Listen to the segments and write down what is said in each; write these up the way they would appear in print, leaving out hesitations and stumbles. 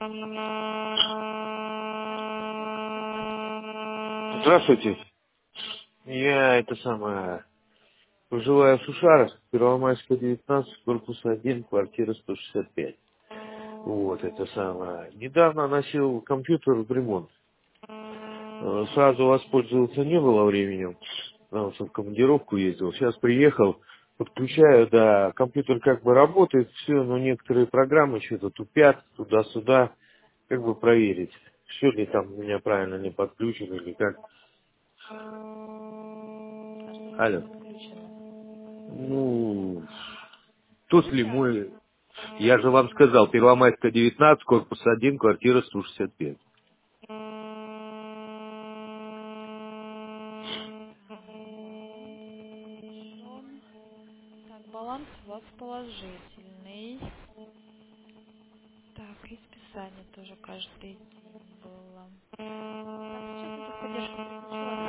Здравствуйте. Я это самое проживаю в Шушарах, Первомайская, 19, корпус 1, квартира 165. Вот это самое. Недавно носил компьютер в ремонт. Сразу воспользоваться не было времени, потому что в командировку ездил. Сейчас приехал, подключаю, да, компьютер как бы работает, все, но некоторые программы что-то тупят туда-сюда, как бы проверить, все ли там у меня правильно не подключено или как. А что не так Алло. подключено? Ну, тут ли Включаю. мой... Я же вам сказал, Первомайская, 19, корпус 1, квартира 165. Хорошо. Так, баланс у вас положительный. Так, и списание тоже каждый день было. Так, сейчас на техподдержку переключу вас.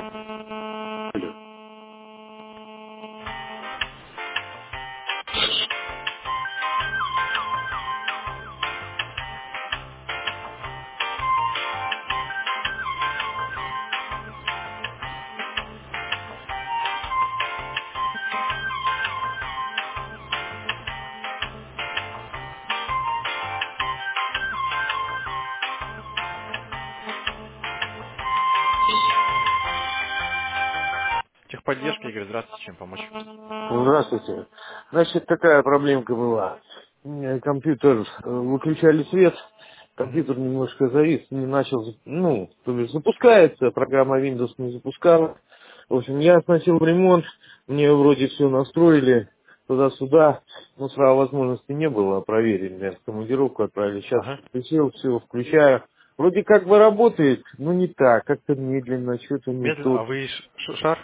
Техподдержка, Игорь, здравствуйте, чем помочь? Здравствуйте. Значит, такая проблемка была. У меня компьютер, выключали свет, Мгм. компьютер немножко завис, не начал, ну, то есть запускается, программа Windows не запускала. В общем, я относил в ремонт, мне вроде все настроили, туда-сюда, но сразу возможности не было проверить, меня в командировку отправили. Сейчас Ага. включил, все, включаю. Вроде как бы работает, но не так, как-то медленно, что-то не Медленно, то. а вы Шар?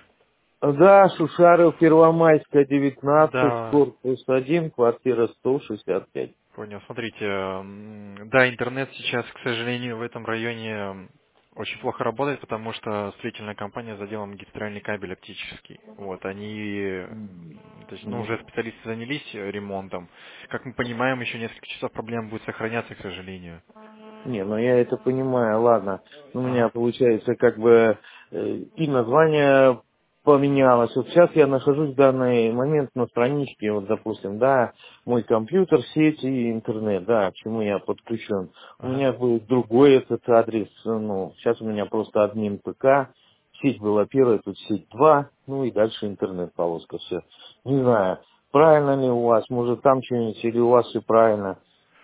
Да, Шушаров, Первомайская, 19, Да, корпус 1, квартира 165. понял. Смотрите, да, интернет сейчас, к сожалению, в этом районе очень плохо работает, потому что строительная компания задела магистральный кабель оптический. Вот, они, то есть, ну, уже специалисты занялись ремонтом. Как мы понимаем, еще несколько часов проблема будет сохраняться, к сожалению. Не, ну я это понимаю, ладно. У меня Ага, получается как бы и название поменялось. Вот сейчас я нахожусь в данный момент на страничке, вот допустим, да, мой компьютер, сеть и интернет, да, к чему я подключен. У ага, меня был другой этот адрес, ну, сейчас у меня просто админ ПК, сеть была первая, тут сеть 2, ну и дальше интернет-полоска, все. Не знаю, правильно ли у вас, может там что-нибудь, или у вас все правильно.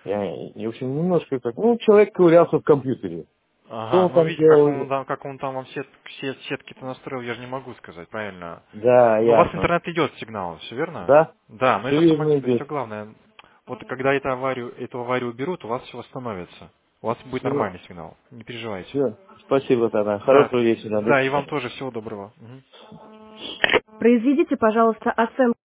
Я, в общем, немножко как... Ну, человек ковырялся в компьютере. Что ага. он Ну, там видите, как он, делал? там- как он там вам сетки-то настроил, я же не могу сказать, правильно? Да, Ну, у вас ясно. интернет идет сигнал, все верно? Да? Да, но Все это верно все идет. главное. Вот когда эту аварию уберут, у вас все восстановится. У вас будет Все, нормальный сигнал. Не переживайте. все. Спасибо тогда. Да, Хорошего вечера. До да, и вам свидания. тоже всего доброго. Мгм. Произведите, пожалуйста, оценку.